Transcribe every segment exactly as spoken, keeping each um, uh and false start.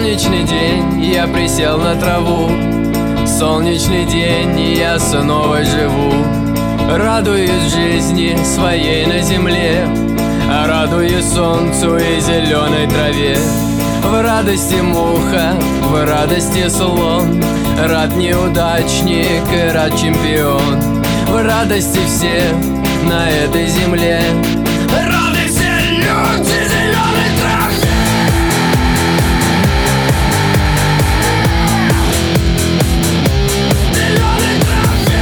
Солнечный день, я присел на траву. Солнечный день, и я снова живу. Радуюсь жизни своей на земле, радуюсь солнцу и зеленой траве. В радости муха, в радости слон, рад неудачник и рад чемпион. В радости все на этой земле, рады все люди зеленой траве. Зеленой траве.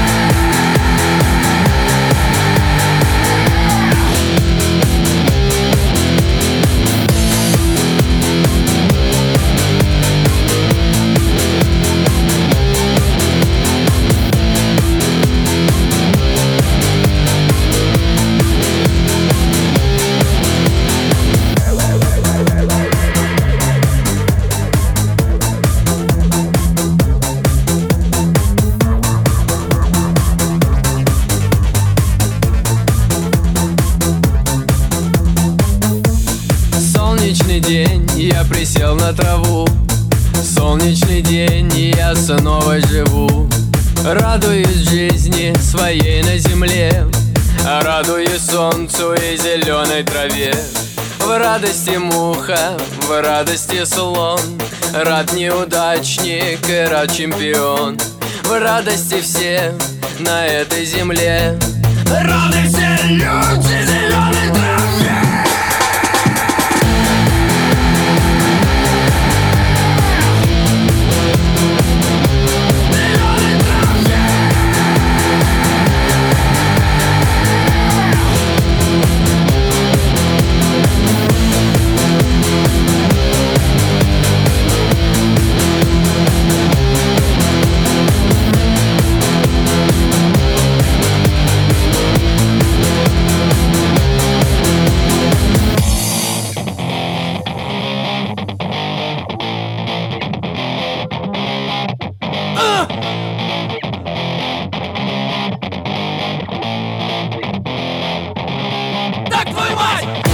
Солнечный день, я присел на траву. Солнечный день, и я снова живу. Радуюсь жизни своей на земле, радуюсь солнцу и зеленой траве. В радости муха, в радости слон, рад неудачник и рад чемпион. В радости все на этой земле, рады все люди зеленой траве. Так твою мать!